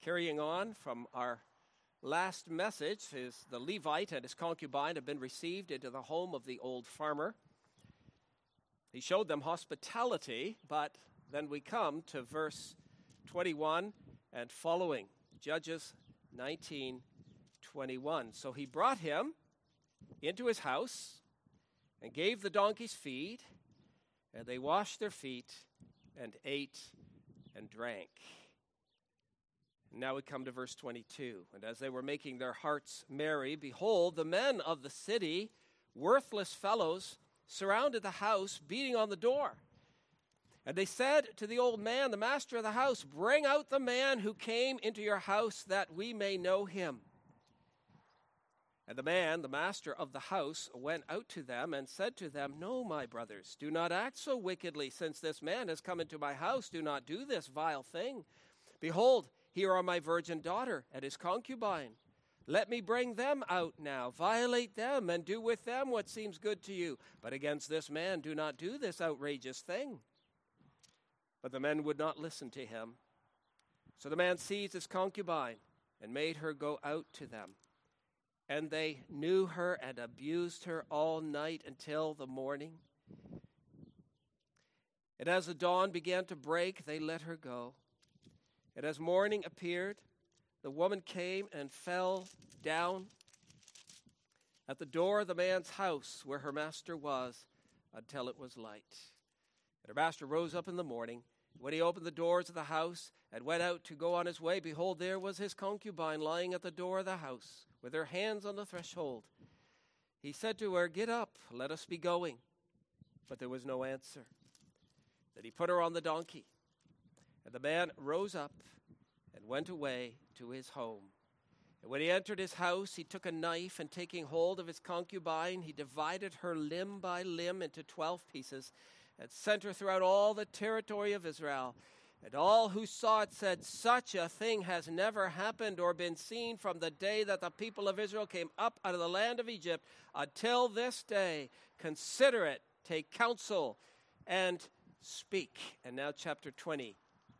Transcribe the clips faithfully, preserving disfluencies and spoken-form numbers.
Carrying on from our last message is the Levite and his concubine have been received into the home of the old farmer. He showed them hospitality, but then we come to verse twenty-one and following, Judges nineteen twenty-one. So he brought him into his house and gave the donkeys feed, and they washed their feet and ate and drank. Now we come to verse twenty-two. And as they were making their hearts merry, behold, the men of the city, worthless fellows, surrounded the house, beating on the door. And they said to the old man, the master of the house, bring out the man who came into your house, that we may know him. And the man, the master of the house, went out to them and said to them, no, my brothers, do not act so wickedly, since this man has come into my house. Do not do this vile thing. Behold, here are my virgin daughter and his concubine. Let me bring them out now, violate them, and do with them what seems good to you. But against this man do not do this outrageous thing. But the men would not listen to him. So the man seized his concubine and made her go out to them. And they knew her and abused her all night until the morning. And as the dawn began to break, they let her go. And as morning appeared, the woman came and fell down at the door of the man's house where her master was until it was light. And her master rose up in the morning. When he opened the doors of the house and went out to go on his way, behold, there was his concubine lying at the door of the house with her hands on the threshold. He said to her, get up, let us be going. But there was no answer. Then he put her on the donkey. And the man rose up and went away to his home. And when he entered his house, he took a knife, and taking hold of his concubine, he divided her limb by limb into twelve pieces, and sent her throughout all the territory of Israel. And all who saw it said, such a thing has never happened or been seen from the day that the people of Israel came up out of the land of Egypt until this day. Consider it, take counsel, and speak. And now chapter twenty.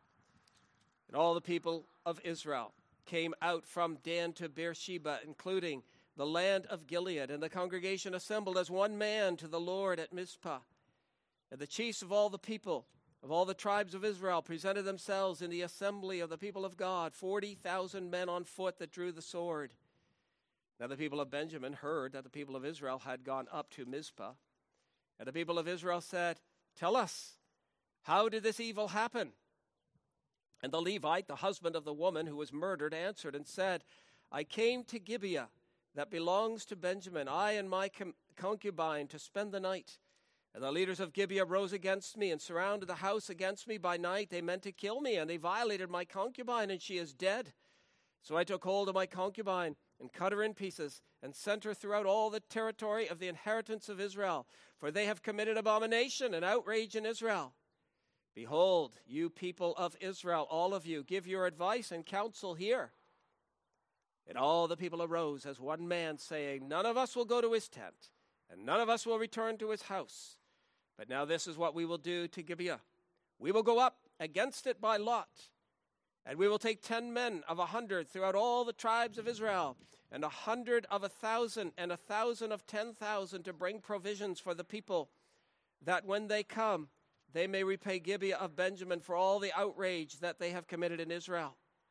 And all the people of Israel came out from Dan to Beersheba, including the land of Gilead. And the congregation assembled as one man to the Lord at Mizpah. And the chiefs of all the people, of all the tribes of Israel, presented themselves in the assembly of the people of God, forty thousand men on foot that drew the sword. Now the people of Benjamin heard that the people of Israel had gone up to Mizpah. And the people of Israel said, tell us, how did this evil happen? And the Levite, the husband of the woman who was murdered, answered and said, I came to Gibeah, that belongs to Benjamin, I and my com- concubine, to spend the night. And the leaders of Gibeah rose against me and surrounded the house against me by night. They meant to kill me, and they violated my concubine, and she is dead. So I took hold of my concubine and cut her in pieces and sent her throughout all the territory of the inheritance of Israel, for they have committed abomination and outrage in Israel. Behold, you people of Israel, all of you, give your advice and counsel here. And all the people arose as one man, saying, none of us will go to his tent, and none of us will return to his house. But now this is what we will do to Gibeah. We will go up against it by lot, and we will take ten men of a hundred throughout all the tribes of Israel, and a hundred of a thousand, and a thousand of ten thousand, to bring provisions for the people, that when they come, they may repay Gibeah of Benjamin for all the outrage that they have committed in Israel.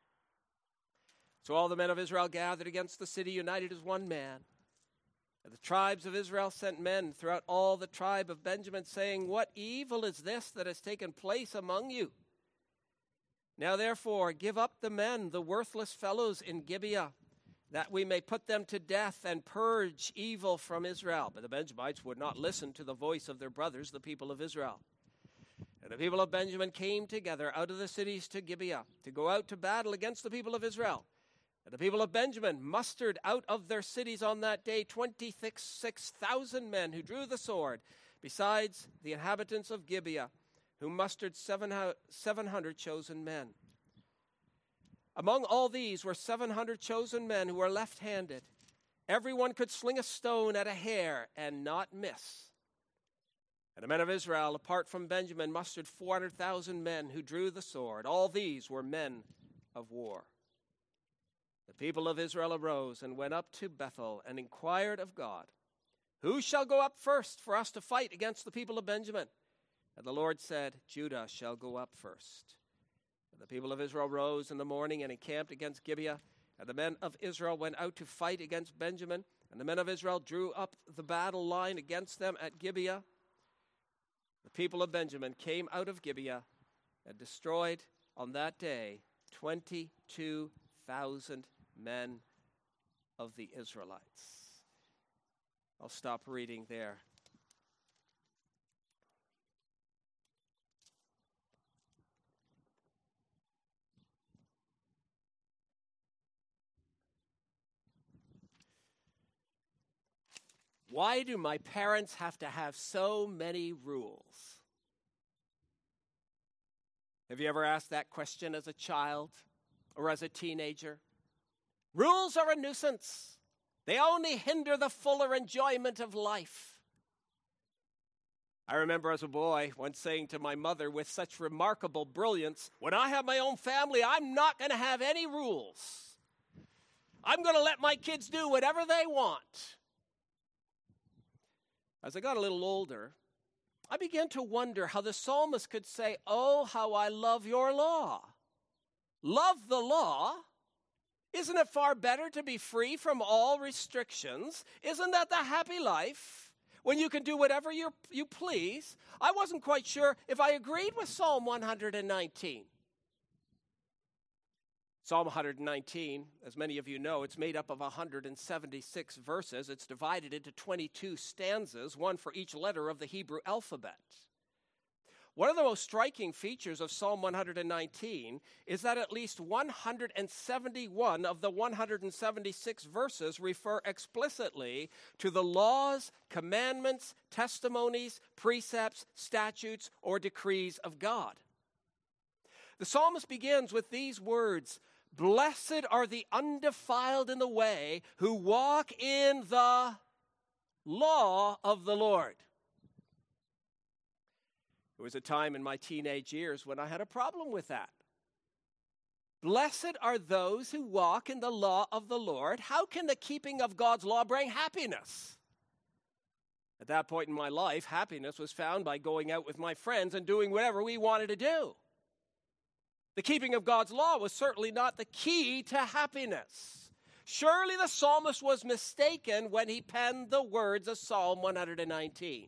So all the men of Israel gathered against the city, united as one man. And the tribes of Israel sent men throughout all the tribe of Benjamin, saying, what evil is this that has taken place among you? Now therefore give up the men, the worthless fellows in Gibeah, that we may put them to death and purge evil from Israel. But the Benjamites would not listen to the voice of their brothers, the people of Israel. And the people of Benjamin came together out of the cities to Gibeah to go out to battle against the people of Israel. And the people of Benjamin mustered out of their cities on that day twenty-six thousand men who drew the sword, besides the inhabitants of Gibeah, who mustered seven hundred chosen men. Among all these were seven hundred chosen men who were left-handed. Everyone could sling a stone at a hair and not miss. And the men of Israel, apart from Benjamin, mustered four hundred thousand men who drew the sword. All these were men of war. The people of Israel arose and went up to Bethel and inquired of God, who shall go up first for us to fight against the people of Benjamin? And the Lord said, Judah shall go up first. And the people of Israel rose in the morning and encamped against Gibeah. And the men of Israel went out to fight against Benjamin. And the men of Israel drew up the battle line against them at Gibeah. The people of Benjamin came out of Gibeah and destroyed on that day twenty-two thousand men of the Israelites. I'll stop reading there. Why do my parents have to have so many rules? Have you ever asked that question as a child or as a teenager? Rules are a nuisance. They only hinder the fuller enjoyment of life. I remember as a boy once saying to my mother with such remarkable brilliance, when I have my own family, I'm not going to have any rules. I'm going to let my kids do whatever they want. As I got a little older, I began to wonder how the psalmist could say, oh, how I love your law. Love the law? Isn't it far better to be free from all restrictions? Isn't that the happy life, when you can do whatever you, you please? I wasn't quite sure if I agreed with Psalm one hundred nineteen. Psalm one hundred nineteen, as many of you know, it's made up of one hundred seventy-six verses. It's divided into twenty-two stanzas, one for each letter of the Hebrew alphabet. One of the most striking features of Psalm one hundred nineteen is that at least one hundred seventy-one of the one hundred seventy-six verses refer explicitly to the laws, commandments, testimonies, precepts, statutes, or decrees of God. The psalmist begins with these words, blessed are the undefiled in the way who walk in the law of the Lord. There was a time in my teenage years when I had a problem with that. Blessed are those who walk in the law of the Lord. How can the keeping of God's law bring happiness? At that point in my life, happiness was found by going out with my friends and doing whatever we wanted to do. The keeping of God's law was certainly not the key to happiness. Surely the psalmist was mistaken when he penned the words of Psalm one hundred nineteen.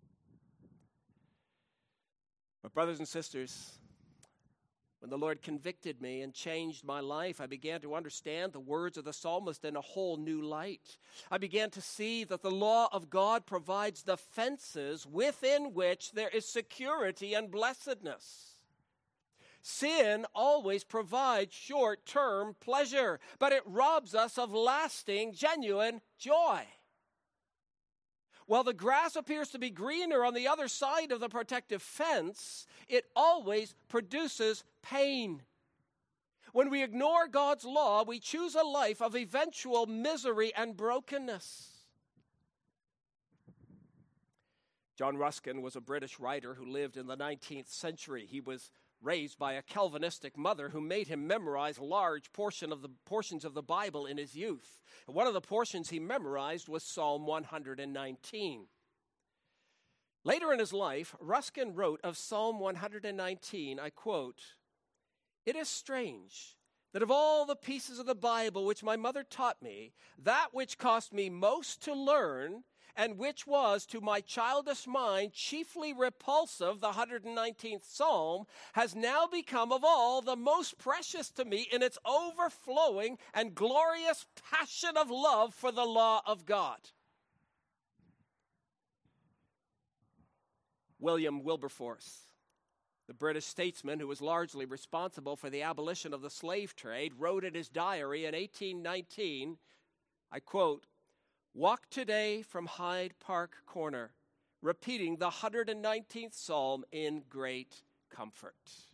But brothers and sisters, when the Lord convicted me and changed my life, I began to understand the words of the psalmist in a whole new light. I began to see that the law of God provides the fences within which there is security and blessedness. Sin always provides short-term pleasure, but it robs us of lasting, genuine joy. While the grass appears to be greener on the other side of the protective fence, it always produces pain. When we ignore God's law, we choose a life of eventual misery and brokenness. John Ruskin was a British writer who lived in the nineteenth century. He was raised by a Calvinistic mother who made him memorize large portion of the portions of the Bible in his youth. And one of the portions he memorized was Psalm one hundred nineteen. Later in his life, Ruskin wrote of Psalm one hundred nineteen, I quote, "It is strange that of all the pieces of the Bible which my mother taught me, that which cost me most to learn and which was to my childish mind chiefly repulsive, the one hundred nineteenth Psalm, has now become of all the most precious to me in its overflowing and glorious passion of love for the law of God." William Wilberforce, the British statesman who was largely responsible for the abolition of the slave trade, wrote in his diary in eighteen nineteen, I quote, "Walk today from Hyde Park Corner, repeating the one hundred nineteenth Psalm in great comfort."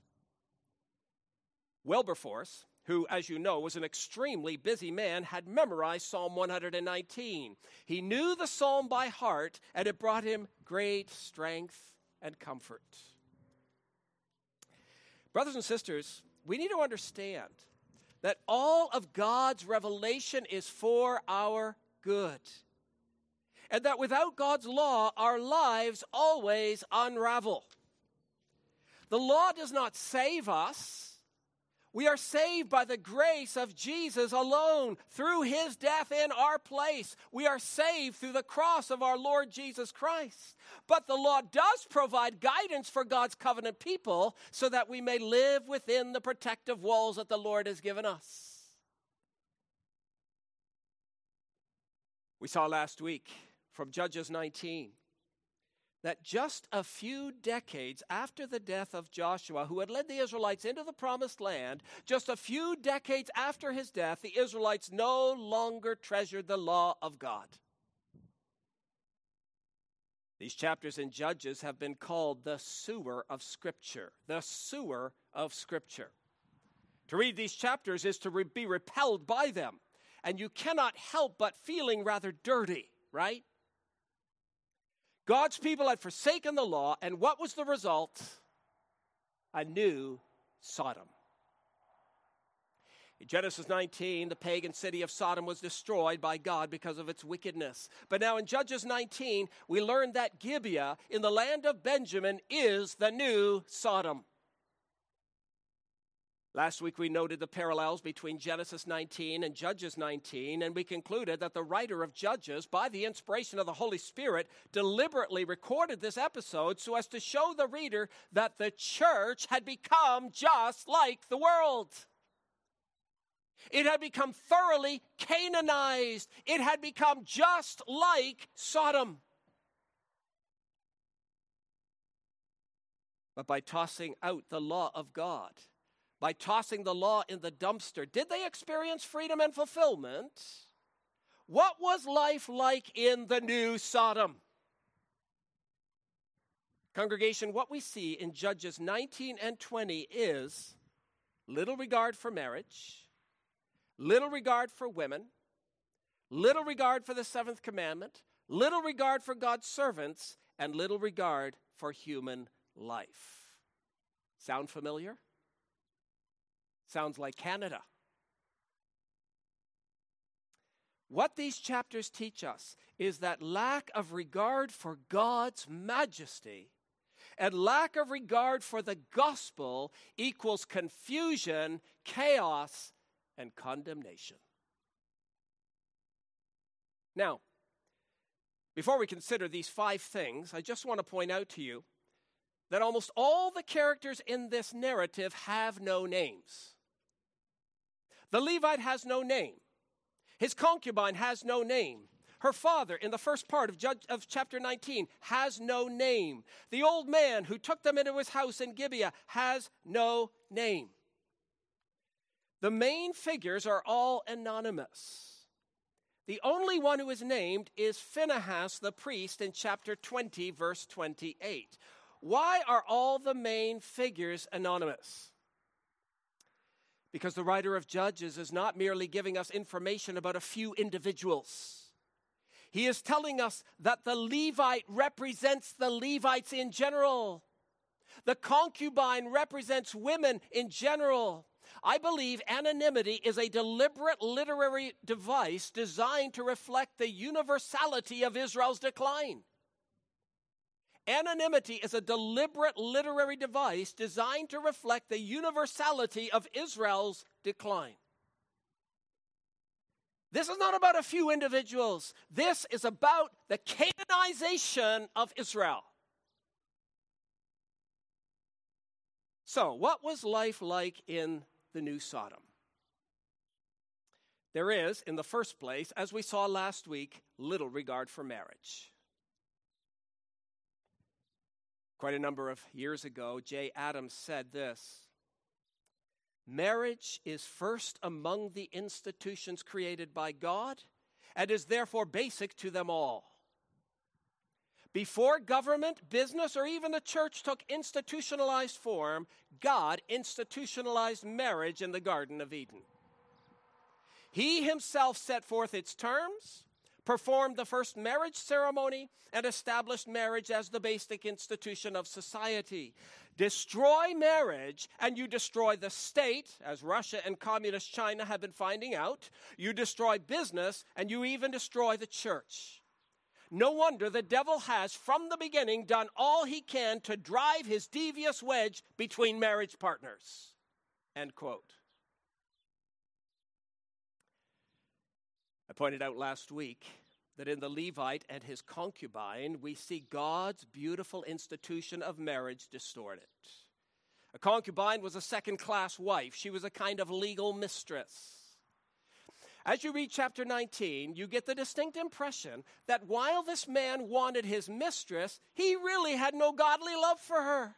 Wilberforce, who, as you know, was an extremely busy man, had memorized Psalm one hundred nineteen. He knew the psalm by heart, and it brought him great strength and comfort. Brothers and sisters, we need to understand that all of God's revelation is for our good, and that without God's law, our lives always unravel. The law does not save us. We are saved by the grace of Jesus alone, through his death in our place. We are saved through the cross of our Lord Jesus Christ. But the law does provide guidance for God's covenant people so that we may live within the protective walls that the Lord has given us. We saw last week from Judges nineteen that just a few decades after the death of Joshua, who had led the Israelites into the promised land, just a few decades after his death, the Israelites no longer treasured the law of God. These chapters in Judges have been called the sewer of Scripture, the sewer of Scripture. To read these chapters is to re- be repelled by them, and you cannot help but feeling rather dirty, right? God's people had forsaken the law, and what was the result? A new Sodom. In Genesis nineteen, the pagan city of Sodom was destroyed by God because of its wickedness. But now in Judges nineteen, we learn that Gibeah in the land of Benjamin is the new Sodom. Last week we noted the parallels between Genesis nineteen and Judges nineteen, and we concluded that the writer of Judges, by the inspiration of the Holy Spirit, deliberately recorded this episode so as to show the reader that the church had become just like the world. It had become thoroughly Canaanized. It had become just like Sodom. But by tossing out the law of God, by tossing the law in the dumpster, did they experience freedom and fulfillment? What was life like in the new Sodom? Congregation, what we see in Judges nineteen and twenty is little regard for marriage, little regard for women, little regard for the seventh commandment, little regard for God's servants, and little regard for human life. Sound familiar? Sounds like Canada. What these chapters teach us is that lack of regard for God's majesty and lack of regard for the gospel equals confusion, chaos, and condemnation. Now, before we consider these five things, I just want to point out to you that almost all the characters in this narrative have no names. The Levite has no name. His concubine has no name. Her father, in the first part of, Judge, of chapter nineteen, has no name. The old man who took them into his house in Gibeah has no name. The main figures are all anonymous. The only one who is named is Phinehas the priest in chapter twenty, verse twenty-eight. Why are all the main figures anonymous? Because the writer of Judges is not merely giving us information about a few individuals. He is telling us that the Levite represents the Levites in general. The concubine represents women in general. I believe anonymity is a deliberate literary device designed to reflect the universality of Israel's decline. Anonymity is a deliberate literary device designed to reflect the universality of Israel's decline. This is not about a few individuals. This is about the Canaanization of Israel. So, what was life like in the new Sodom? There is, in the first place, as we saw last week, little regard for marriage. Quite a number of years ago, Jay Adams said this: marriage is first among the institutions created by God and is therefore basic to them all. Before government, business, or even the church took institutionalized form, God institutionalized marriage in the Garden of Eden. He himself set forth its terms, performed the first marriage ceremony, and established marriage as the basic institution of society. Destroy marriage, and you destroy the state, as Russia and communist China have been finding out. You destroy business, and you even destroy the church. No wonder the devil has, from the beginning, done all he can to drive his devious wedge between marriage partners. End quote. I pointed out last week that in the Levite and his concubine, we see God's beautiful institution of marriage distorted. A concubine was a second-class wife. She was a kind of legal mistress. As you read chapter nineteen, you get the distinct impression that while this man wanted his mistress, he really had no godly love for her.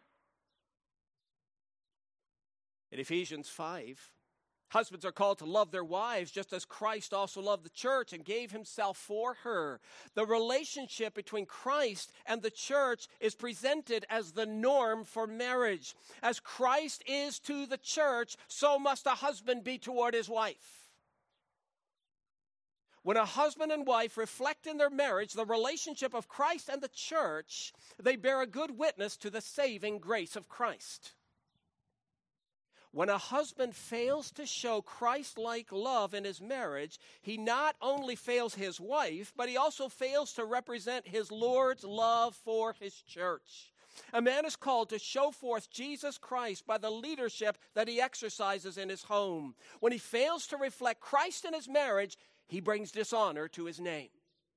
In Ephesians five, husbands are called to love their wives just as Christ also loved the church and gave himself for her. The relationship between Christ and the church is presented as the norm for marriage. As Christ is to the church, so must a husband be toward his wife. When a husband and wife reflect in their marriage the relationship of Christ and the church, they bear a good witness to the saving grace of Christ. When a husband fails to show Christ-like love in his marriage, he not only fails his wife, but he also fails to represent his Lord's love for his church. A man is called to show forth Jesus Christ by the leadership that he exercises in his home. When he fails to reflect Christ in his marriage, he brings dishonor to his name.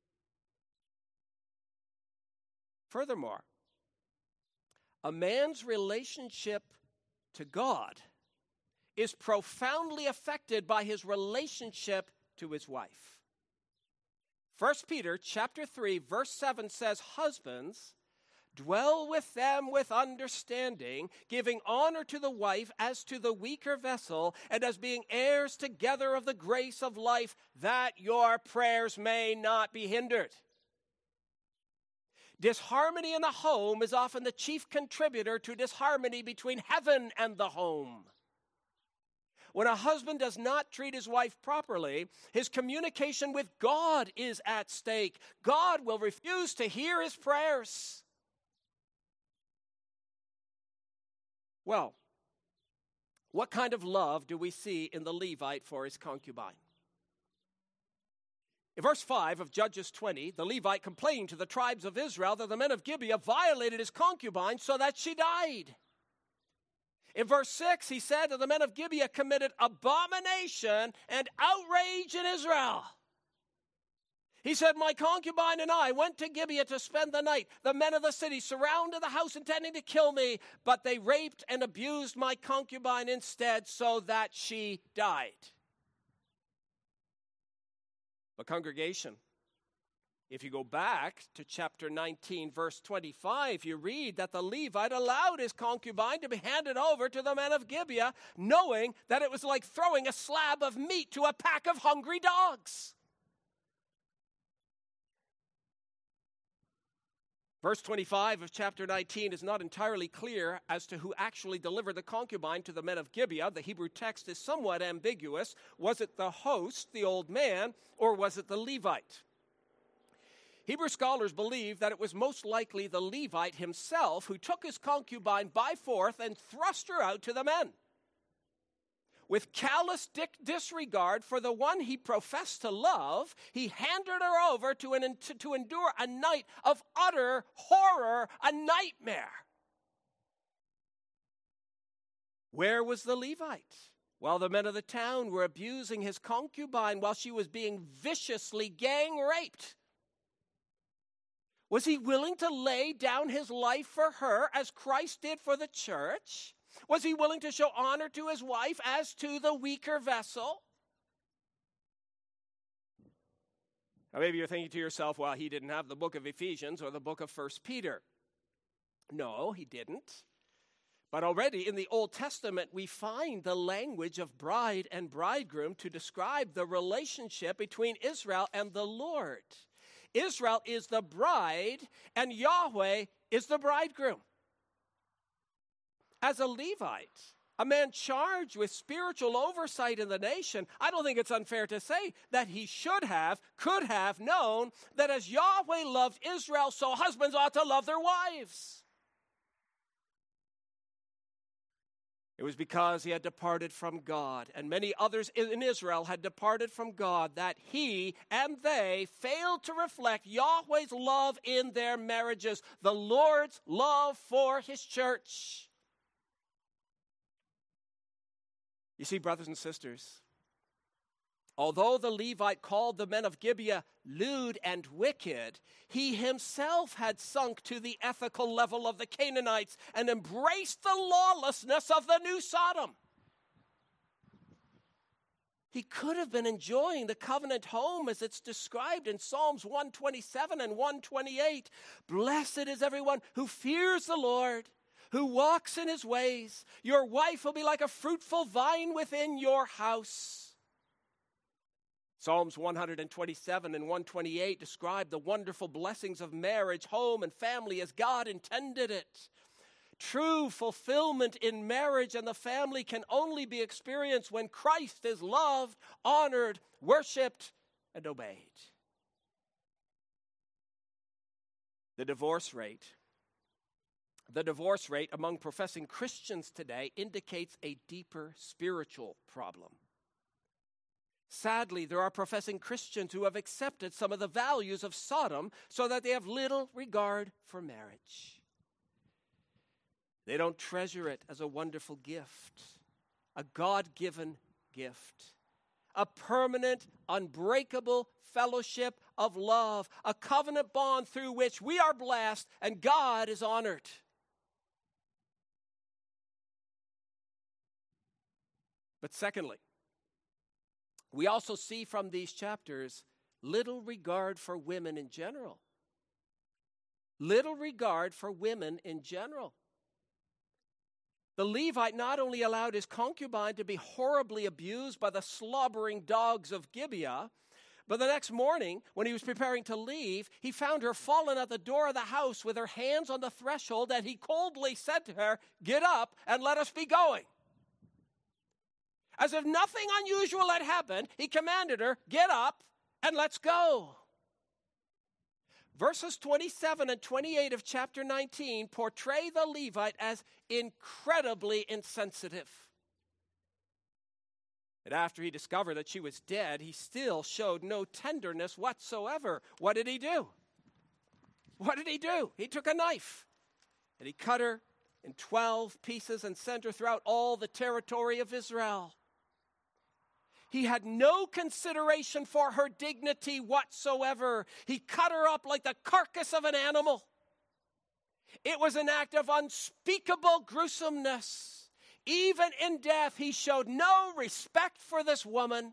Furthermore, a man's relationship to God is profoundly affected by his relationship to his wife. First Peter chapter three, verse seven says, "Husbands, dwell with them with understanding, giving honor to the wife as to the weaker vessel, and as being heirs together of the grace of life, that your prayers may not be hindered." Disharmony in the home is often the chief contributor to disharmony between heaven and the home. When a husband does not treat his wife properly, his communication with God is at stake. God will refuse to hear his prayers. Well, what kind of love do we see in the Levite for his concubine? In verse five of Judges twenty, the Levite complained to the tribes of Israel that the men of Gibeah violated his concubine so that she died. In verse six, he said that the men of Gibeah committed abomination and outrage in Israel. He said, "My concubine and I went to Gibeah to spend the night. The men of the city surrounded the house intending to kill me, but they raped and abused my concubine instead so that she died." But congregation, if you go back to chapter nineteen, verse twenty-five, you read that the Levite allowed his concubine to be handed over to the men of Gibeah, knowing that it was like throwing a slab of meat to a pack of hungry dogs. Verse twenty-five of chapter nineteen is not entirely clear as to who actually delivered the concubine to the men of Gibeah. The Hebrew text is somewhat ambiguous. Was it the host, the old man, or was it the Levite? Hebrew scholars believe that it was most likely the Levite himself who took his concubine by force and thrust her out to the men. With callous disregard for the one he professed to love, he handed her over to, an, to, to endure a night of utter horror, a nightmare. Where was the Levite? While the men of the town were abusing his concubine while she was being viciously gang raped. Was he willing to lay down his life for her as Christ did for the church? Was he willing to show honor to his wife as to the weaker vessel? Now maybe you're thinking to yourself, well, he didn't have the book of Ephesians or the book of First Peter. No, he didn't. But already in the Old Testament, we find the language of bride and bridegroom to describe the relationship between Israel and the Lord. Israel is the bride, and Yahweh is the bridegroom. As a Levite, a man charged with spiritual oversight in the nation, I don't think it's unfair to say that he should have, could have known that as Yahweh loved Israel, so husbands ought to love their wives. It was because he had departed from God, and many others in Israel had departed from God, that he and they failed to reflect Yahweh's love in their marriages, the Lord's love for his church. You see, brothers and sisters, although the Levite called the men of Gibeah lewd and wicked, he himself had sunk to the ethical level of the Canaanites and embraced the lawlessness of the new Sodom. He could have been enjoying the covenant home as it's described in Psalms one twenty-seven and one twenty-eight. Blessed is everyone who fears the Lord, who walks in his ways. Your wife will be like a fruitful vine within your house. Psalms one twenty-seven and one twenty-eight describe the wonderful blessings of marriage, home, and family as God intended it. True fulfillment in marriage and the family can only be experienced when Christ is loved, honored, worshiped, and obeyed. The divorce rate, the divorce rate among professing Christians today indicates a deeper spiritual problem. Sadly, there are professing Christians who have accepted some of the values of Sodom so that they have little regard for marriage. They don't treasure it as a wonderful gift, a God-given gift, a permanent, unbreakable fellowship of love, a covenant bond through which we are blessed and God is honored. But secondly, we also see from these chapters little regard for women in general. Little regard for women in general. The Levite not only allowed his concubine to be horribly abused by the slobbering dogs of Gibeah, but the next morning, when he was preparing to leave, he found her fallen at the door of the house with her hands on the threshold, and he coldly said to her, "Get up and let us be going." As if nothing unusual had happened, he commanded her, "Get up and let's go." Verses twenty-seven and twenty-eight of chapter nineteen portray the Levite as incredibly insensitive. And after he discovered that she was dead, he still showed no tenderness whatsoever. What did he do? What did he do? He took a knife and he cut her in twelve pieces and sent her throughout all the territory of Israel. He had no consideration for her dignity whatsoever. He cut her up like the carcass of an animal. It was an act of unspeakable gruesomeness. Even in death, he showed no respect for this woman.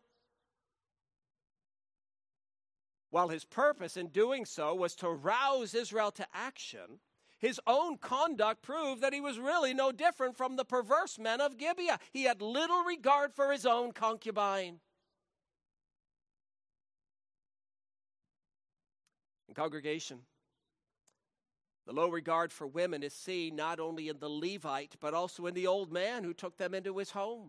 While his purpose in doing so was to rouse Israel to action, his own conduct proved that he was really no different from the perverse men of Gibeah. He had little regard for his own concubine. In congregation, the low regard for women is seen not only in the Levite, but also in the old man who took them into his home.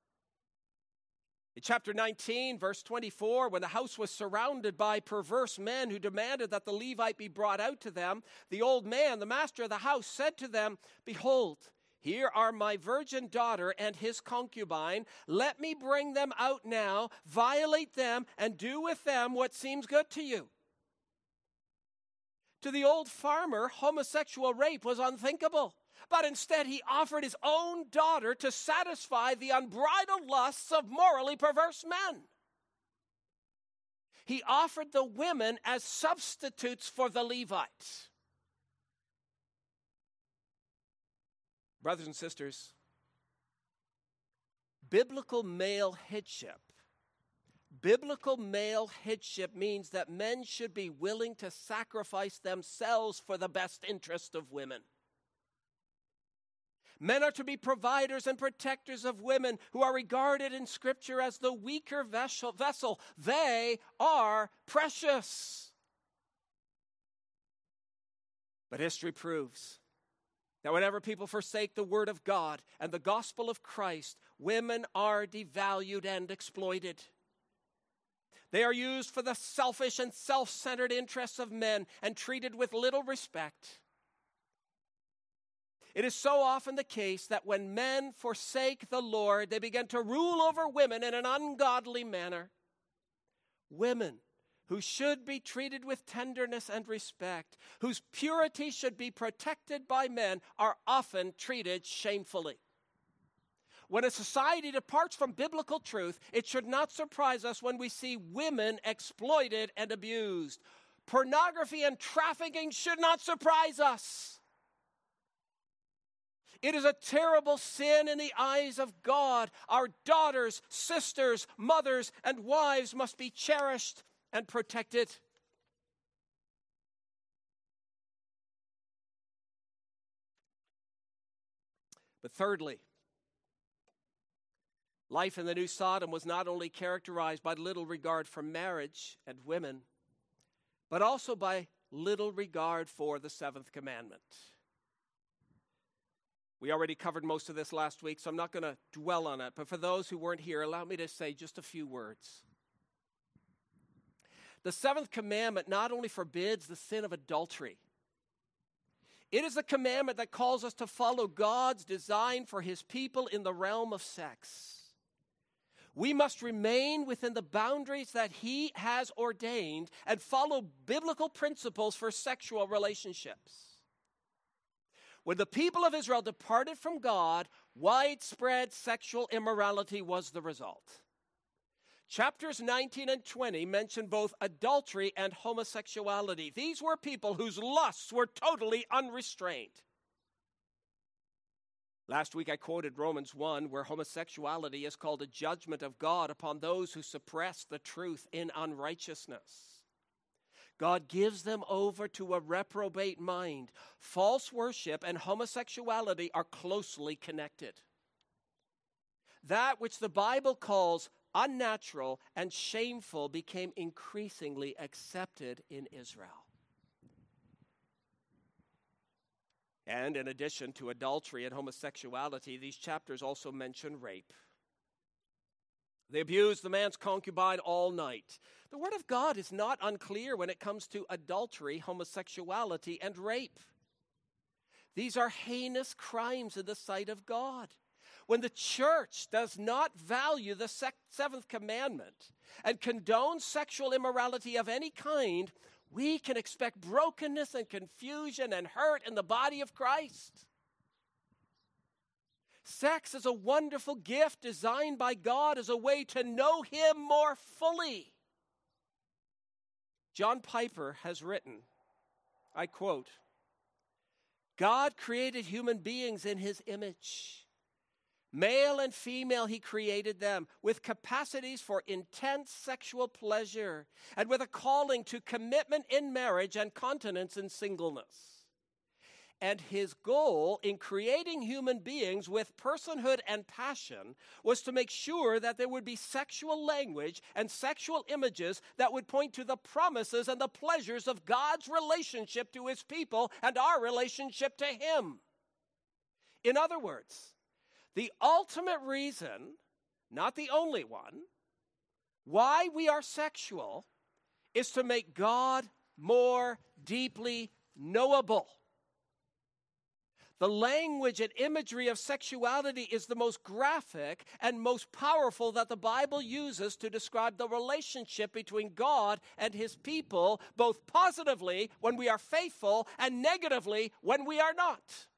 In chapter nineteen, verse twenty-four, when the house was surrounded by perverse men who demanded that the Levite be brought out to them, the old man, the master of the house, said to them, "Behold, here are my virgin daughter and his concubine. Let me bring them out now, violate them, and do with them what seems good to you." To the old farmer, homosexual rape was unthinkable. But instead, he offered his own daughter to satisfy the unbridled lusts of morally perverse men. He offered the women as substitutes for the Levites. Brothers and sisters, biblical male headship, biblical male headship means that men should be willing to sacrifice themselves for the best interest of women. Men are to be providers and protectors of women who are regarded in Scripture as the weaker vessel. vessel. They are precious. But history proves that whenever people forsake the word of God and the gospel of Christ, women are devalued and exploited. They are used for the selfish and self-centered interests of men and treated with little respect. It is so often the case that when men forsake the Lord, they begin to rule over women in an ungodly manner. Women who should be treated with tenderness and respect, whose purity should be protected by men, are often treated shamefully. When a society departs from biblical truth, it should not surprise us when we see women exploited and abused. Pornography and trafficking should not surprise us. It is a terrible sin in the eyes of God. Our daughters, sisters, mothers, and wives must be cherished and protected. But thirdly, life in the new Sodom was not only characterized by little regard for marriage and women, but also by little regard for the seventh commandment. We already covered most of this last week, so I'm not going to dwell on it. But for those who weren't here, allow me to say just a few words. The seventh commandment not only forbids the sin of adultery, it is a commandment that calls us to follow God's design for his people in the realm of sex. We must remain within the boundaries that he has ordained and follow biblical principles for sexual relationships. When the people of Israel departed from God, widespread sexual immorality was the result. Chapters nineteen and twenty mention both adultery and homosexuality. These were people whose lusts were totally unrestrained. Last week I quoted Romans one, where homosexuality is called a judgment of God upon those who suppress the truth in unrighteousness. God gives them over to a reprobate mind. False worship and homosexuality are closely connected. That which the Bible calls unnatural and shameful became increasingly accepted in Israel. And in addition to adultery and homosexuality, these chapters also mention rape. They abuse the man's concubine all night. The Word of God is not unclear when it comes to adultery, homosexuality, and rape. These are heinous crimes in the sight of God. When the church does not value the seventh commandment and condones sexual immorality of any kind, we can expect brokenness and confusion and hurt in the body of Christ. Sex is a wonderful gift designed by God as a way to know him more fully. John Piper has written, I quote, "God created human beings in his image. Male and female, he created them with capacities for intense sexual pleasure and with a calling to commitment in marriage and continence in singleness. And his goal in creating human beings with personhood and passion was to make sure that there would be sexual language and sexual images that would point to the promises and the pleasures of God's relationship to his people and our relationship to him." In other words, the ultimate reason, not the only one, why we are sexual is to make God more deeply knowable. The language and imagery of sexuality is the most graphic and most powerful that the Bible uses to describe the relationship between God and his people, both positively when we are faithful and negatively when we are not.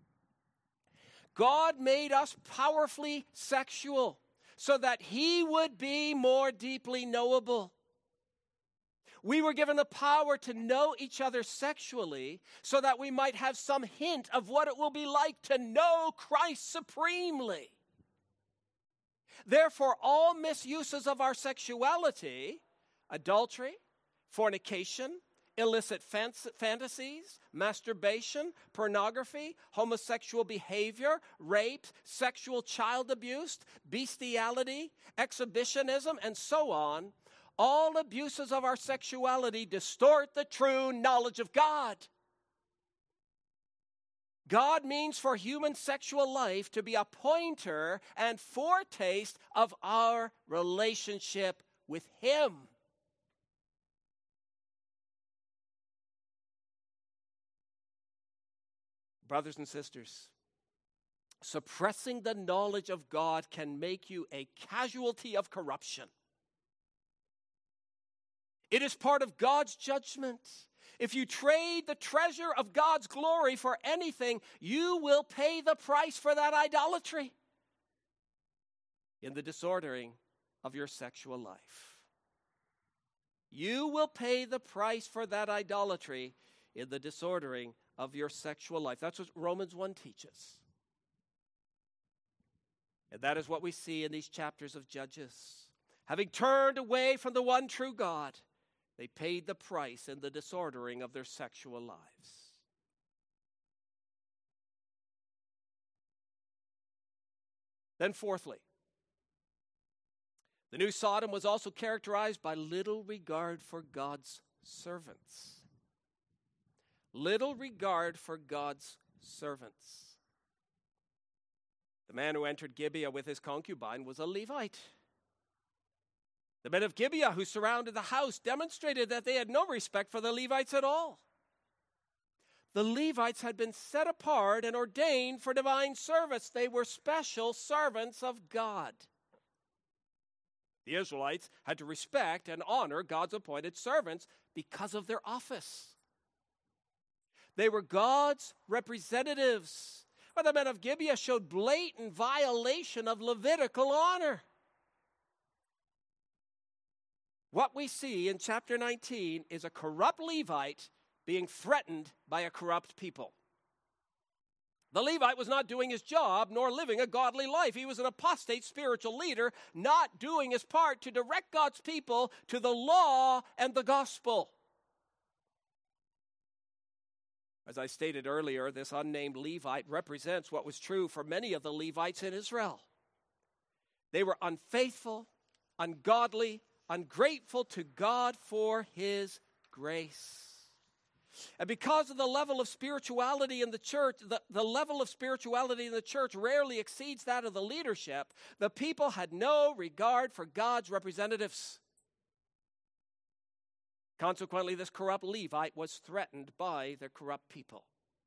God made us powerfully sexual so that he would be more deeply knowable. We were given the power to know each other sexually so that we might have some hint of what it will be like to know Christ supremely. Therefore, all misuses of our sexuality, adultery, fornication, illicit fantasies, masturbation, pornography, homosexual behavior, rape, sexual child abuse, bestiality, exhibitionism, and so on, all abuses of our sexuality distort the true knowledge of God. God means for human sexual life to be a pointer and foretaste of our relationship with Him. Brothers and sisters, suppressing the knowledge of God can make you a casualty of corruption. It is part of God's judgment. If you trade the treasure of God's glory for anything, you will pay the price for that idolatry in the disordering of your sexual life. You will pay the price for that idolatry in the disordering of your sexual life. That's what Romans one teaches. And that is what we see in these chapters of Judges. Having turned away from the one true God, they paid the price in the disordering of their sexual lives. Then fourthly, the new Sodom was also characterized by little regard for God's servants. Little regard for God's servants. The man who entered Gibeah with his concubine was a Levite. The men of Gibeah who surrounded the house demonstrated that they had no respect for the Levites at all. The Levites had been set apart and ordained for divine service. They were special servants of God. The Israelites had to respect and honor God's appointed servants because of their office. They were God's representatives. But the men of Gibeah showed blatant violation of Levitical honor. What we see in chapter nineteen is a corrupt Levite being threatened by a corrupt people. The Levite was not doing his job nor living a godly life. He was an apostate spiritual leader, not doing his part to direct God's people to the law and the gospel. As I stated earlier, this unnamed Levite represents what was true for many of the Levites in Israel. They were unfaithful, ungodly, ungrateful to God for His grace. And because of the level of spirituality in the church, the, the level of spirituality in the church rarely exceeds that of the leadership, the people had no regard for God's representatives. Consequently, this corrupt Levite was threatened by the corrupt people.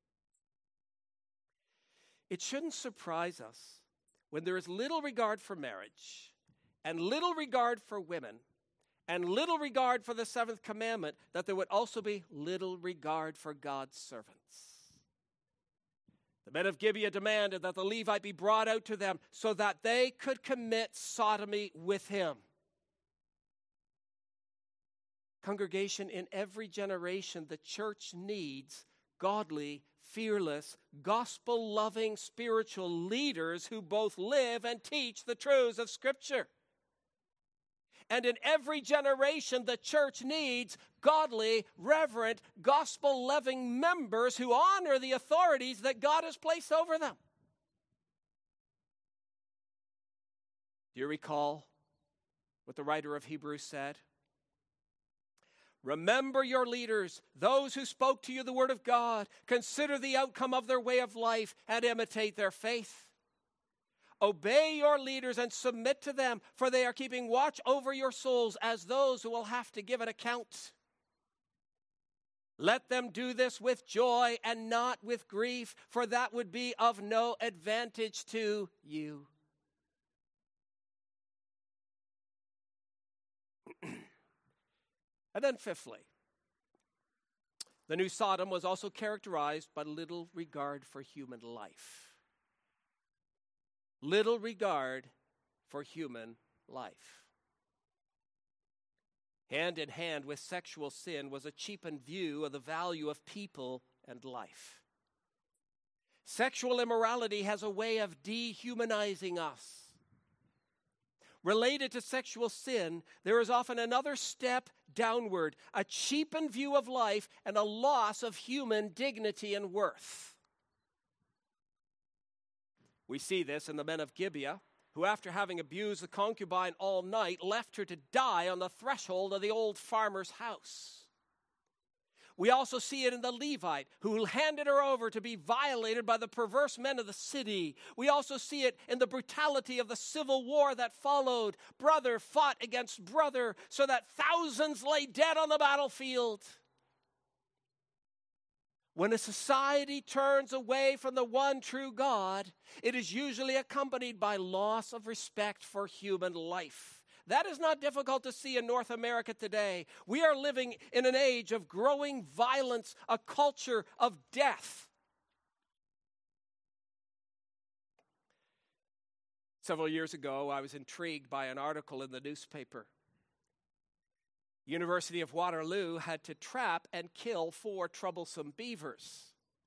It shouldn't surprise us when there is little regard for marriage and little regard for women and little regard for the seventh commandment, that there would also be little regard for God's servants. The men of Gibeah demanded that the Levite be brought out to them so that they could commit sodomy with him. Congregation, in every generation, the church needs godly, fearless, gospel-loving spiritual leaders who both live and teach the truths of Scripture. And in every generation, the church needs godly, reverent, gospel-loving members who honor the authorities that God has placed over them. Do you recall what the writer of Hebrews said? Remember your leaders, those who spoke to you the word of God. Consider the outcome of their way of life and imitate their faith. Obey your leaders and submit to them, for they are keeping watch over your souls as those who will have to give an account. Let them do this with joy and not with grief, for that would be of no advantage to you. And then fifthly, the new Sodom was also characterized by little regard for human life. Little regard for human life. Hand in hand with sexual sin was a cheapened view of the value of people and life. Sexual immorality has a way of dehumanizing us. Related to sexual sin, there is often another step downward, a cheapened view of life and a loss of human dignity and worth. We see this in the men of Gibeah, who after having abused the concubine all night, left her to die on the threshold of the old farmer's house. We also see it in the Levite who handed her over to be violated by the perverse men of the city. We also see it in the brutality of the civil war that followed. Brother fought against brother so that thousands lay dead on the battlefield. When a society turns away from the one true God, it is usually accompanied by loss of respect for human life. That is not difficult to see in North America today. We are living in an age of growing violence, a culture of death. Several years ago, I was intrigued by an article in the newspaper. University of Waterloo had to trap and kill four troublesome beavers.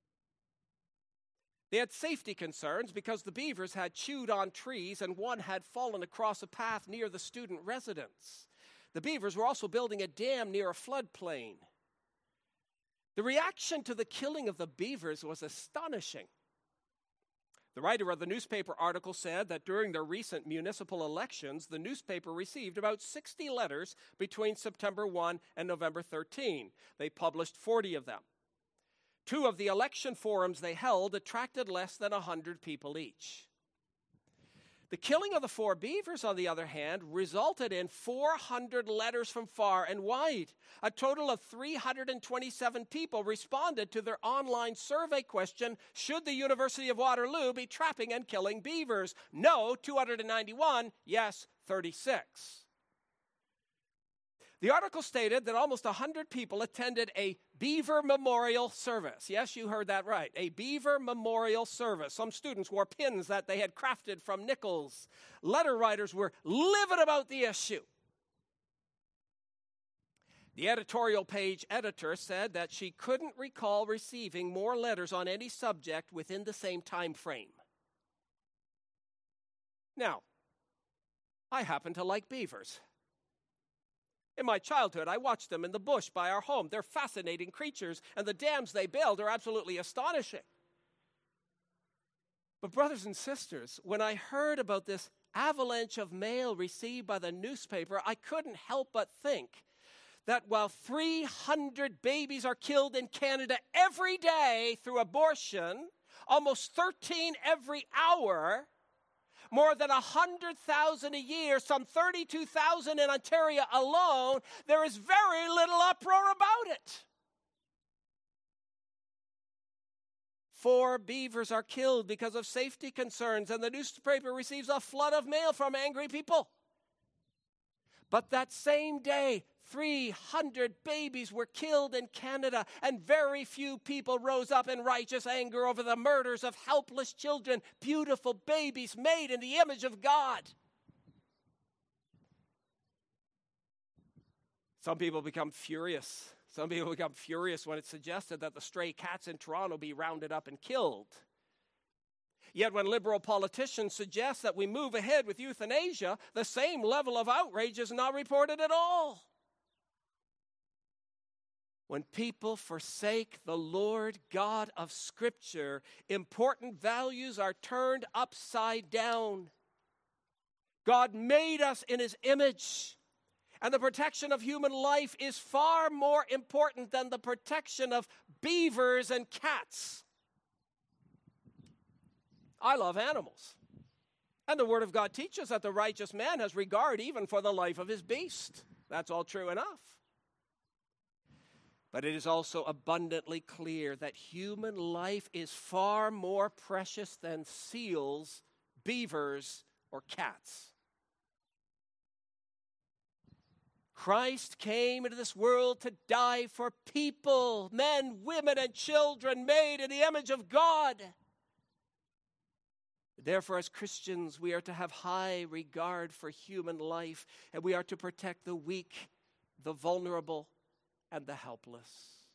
They had safety concerns because the beavers had chewed on trees and one had fallen across a path near the student residence. The beavers were also building a dam near a floodplain. The reaction to the killing of the beavers was astonishing. The writer of the newspaper article said that during the recent municipal elections, the newspaper received about sixty letters between September first and November thirteenth. They published forty of them. Two of the election forums they held attracted less than one hundred people each. The killing of the four beavers, on the other hand, resulted in four hundred letters from far and wide. A total of three hundred twenty-seven people responded to their online survey question, should the University of Waterloo be trapping and killing beavers? No, two hundred ninety-one. Yes, thirty-six. The article stated that almost one hundred people attended a beaver memorial service. Yes, you heard that right. A beaver memorial service. Some students wore pins that they had crafted from nickels. Letter writers were livid about the issue. The editorial page editor said that she couldn't recall receiving more letters on any subject within the same time frame. Now, I happen to like beavers. In my childhood, I watched them in the bush by our home. They're fascinating creatures, and the dams they build are absolutely astonishing. But brothers and sisters, when I heard about this avalanche of mail received by the newspaper, I couldn't help but think that while three hundred babies are killed in Canada every day through abortion, almost thirteen every hour, more than one hundred thousand a year, some thirty-two thousand in Ontario alone, there is very little uproar about it. Four beavers are killed because of safety concerns, and the newspaper receives a flood of mail from angry people. But that same day, three hundred babies were killed in Canada, and very few people rose up in righteous anger over the murders of helpless children, beautiful babies made in the image of God. Some people become furious. Some people become furious when it's suggested that the stray cats in Toronto be rounded up and killed. Yet when liberal politicians suggest that we move ahead with euthanasia, the same level of outrage is not reported at all. When people forsake the Lord God of Scripture, important values are turned upside down. God made us in His image, and the protection of human life is far more important than the protection of beavers and cats. I love animals, and the Word of God teaches that the righteous man has regard even for the life of his beast. That's all true enough. But it is also abundantly clear that human life is far more precious than seals, beavers, or cats. Christ came into this world to die for people, men, women, and children made in the image of God. Therefore, as Christians, we are to have high regard for human life, and we are to protect the weak, the vulnerable, and the helpless.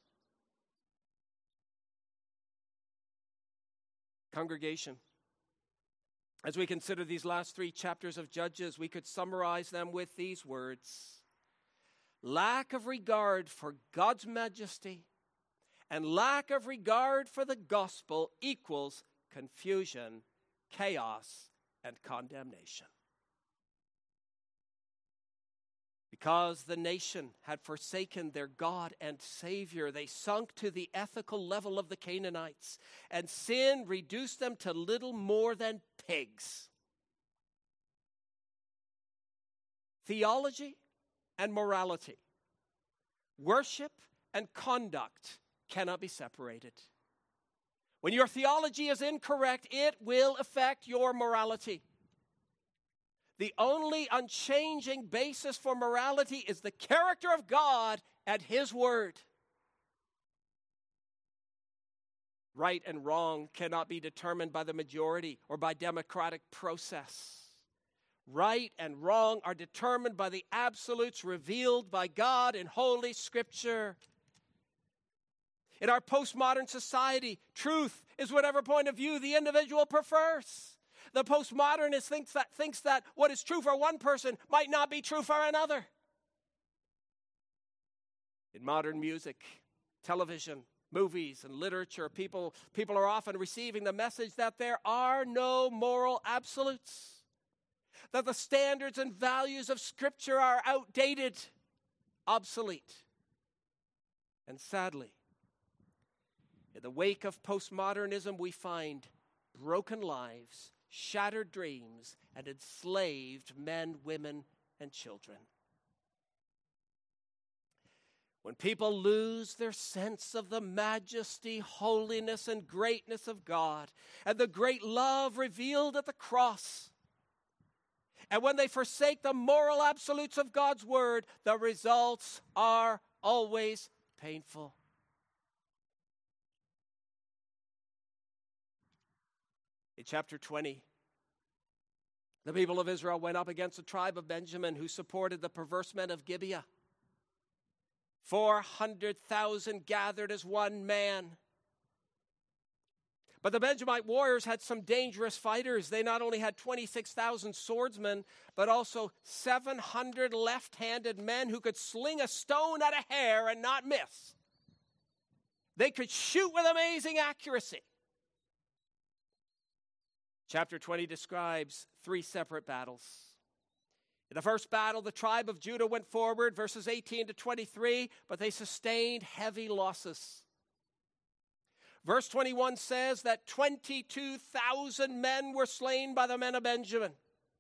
Congregation, as we consider these last three chapters of Judges, we could summarize them with these words: lack of regard for God's majesty and lack of regard for the gospel equals confusion, chaos, and condemnation. Because the nation had forsaken their God and Savior, they sunk to the ethical level of the Canaanites, and sin reduced them to little more than pigs. Theology and morality, worship and conduct cannot be separated. When your theology is incorrect, it will affect your morality. The only unchanging basis for morality is the character of God and His Word. Right and wrong cannot be determined by the majority or by democratic process. Right and wrong are determined by the absolutes revealed by God in Holy Scripture. In our postmodern society, truth is whatever point of view the individual prefers. The postmodernist thinks that, thinks that what is true for one person might not be true for another. In modern music, television, movies, and literature, people, people are often receiving the message that there are no moral absolutes, that the standards and values of Scripture are outdated, obsolete. And sadly, in the wake of postmodernism, we find broken lives, shattered dreams, and enslaved men, women, and children. When people lose their sense of the majesty, holiness, and greatness of God, and the great love revealed at the cross, and when they forsake the moral absolutes of God's Word, the results are always painful. In chapter twenty, the people of Israel went up against the tribe of Benjamin, who supported the perverse men of Gibeah. Four hundred thousand gathered as one man. But the Benjamite warriors had some dangerous fighters. They not only had twenty-six thousand swordsmen, but also seven hundred left-handed men who could sling a stone at a hair and not miss. They could shoot with amazing accuracy. Chapter twenty describes three separate battles. In the first battle, the tribe of Judah went forward, verses eighteen to twenty-three, but they sustained heavy losses. Verse twenty-one says that twenty-two thousand men were slain by the men of Benjamin.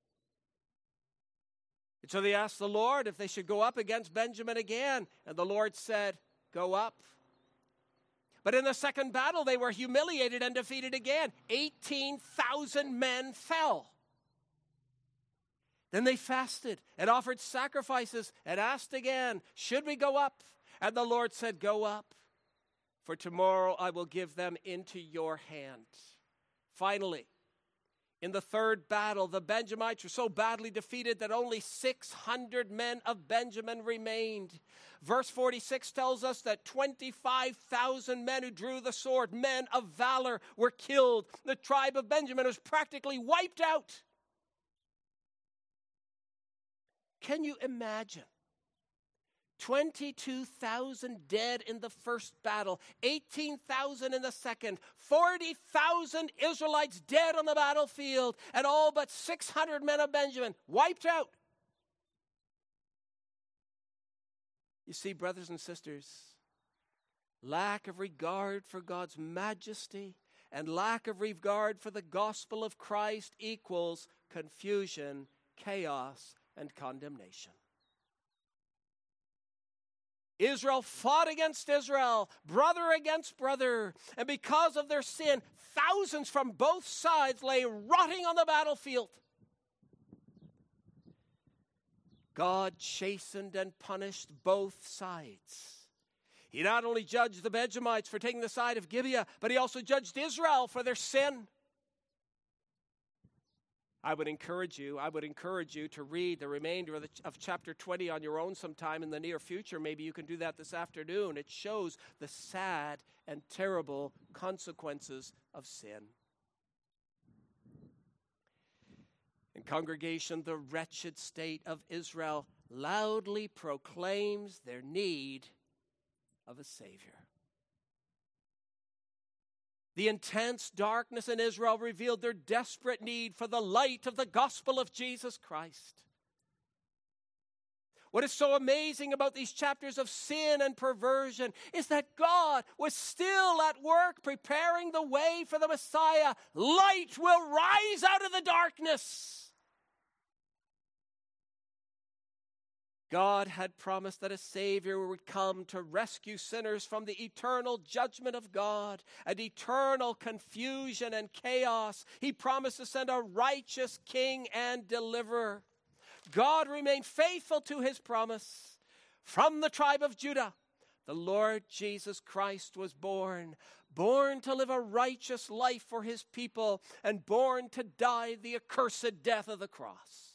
And so they asked the Lord if they should go up against Benjamin again, and the Lord said, "Go up." But in the second battle, they were humiliated and defeated again. eighteen thousand men fell. Then they fasted and offered sacrifices and asked again, "Should we go up?" And the Lord said, "Go up, for tomorrow I will give them into your hand." Finally, in the third battle, the Benjamites were so badly defeated that only six hundred men of Benjamin remained. Verse forty-six tells us that twenty-five thousand men who drew the sword, men of valor, were killed. The tribe of Benjamin was practically wiped out. Can you imagine? twenty-two thousand dead in the first battle, eighteen thousand in the second, forty thousand Israelites dead on the battlefield, and all but six hundred men of Benjamin wiped out. You see, brothers and sisters, lack of regard for God's majesty and lack of regard for the gospel of Christ equals confusion, chaos, and condemnation. Israel fought against Israel, brother against brother, and because of their sin, thousands from both sides lay rotting on the battlefield. God chastened and punished both sides. He not only judged the Benjamites for taking the side of Gibeah, but he also judged Israel for their sin. I would encourage you, I would encourage you to read the remainder of, the, of chapter twenty on your own sometime in the near future. Maybe you can do that this afternoon. It shows the sad and terrible consequences of sin. In congregation, the wretched state of Israel loudly proclaims their need of a Savior. The intense darkness in Israel revealed their desperate need for the light of the gospel of Jesus Christ. What is so amazing about these chapters of sin and perversion is that God was still at work preparing the way for the Messiah. Light will rise out of the darkness. God had promised that a Savior would come to rescue sinners from the eternal judgment of God and eternal confusion and chaos. He promised to send a righteous King and deliverer. God remained faithful to his promise. From the tribe of Judah, the Lord Jesus Christ was born, born to live a righteous life for his people, and born to die the accursed death of the cross.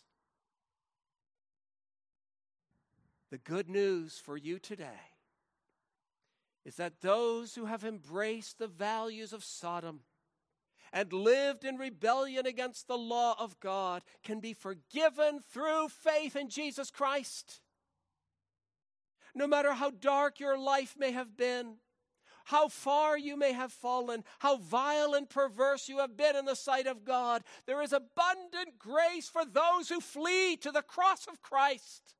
The good news for you today is that those who have embraced the values of Sodom and lived in rebellion against the law of God can be forgiven through faith in Jesus Christ. No matter how dark your life may have been, how far you may have fallen, how vile and perverse you have been in the sight of God, there is abundant grace for those who flee to the cross of Christ.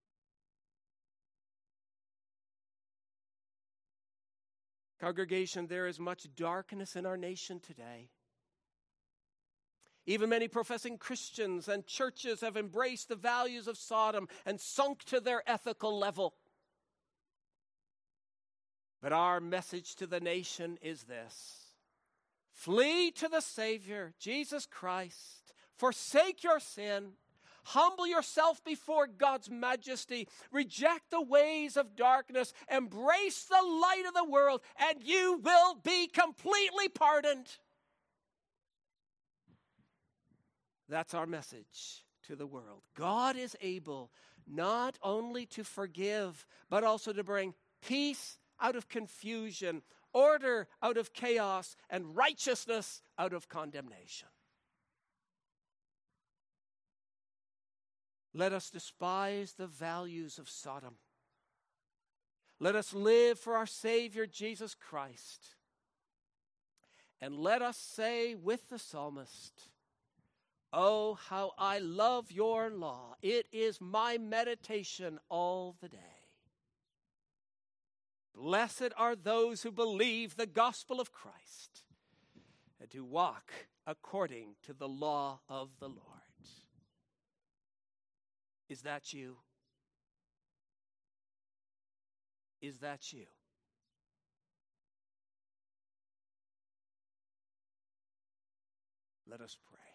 Congregation, there is much darkness in our nation today. Even many professing Christians and churches have embraced the values of Sodom and sunk to their ethical level. But our message to the nation is this: flee to the Savior, Jesus Christ. Forsake your sin. Humble yourself before God's majesty. Reject the ways of darkness. Embrace the light of the world, and you will be completely pardoned. That's our message to the world. God is able not only to forgive, but also to bring peace out of confusion, order out of chaos, and righteousness out of condemnation. Let us despise the values of Sodom. Let us live for our Savior, Jesus Christ. And let us say with the psalmist, "Oh, how I love your law. It is my meditation all the day." Blessed are those who believe the gospel of Christ and who walk according to the law of the Lord. Is that you? Is that you? Let us pray.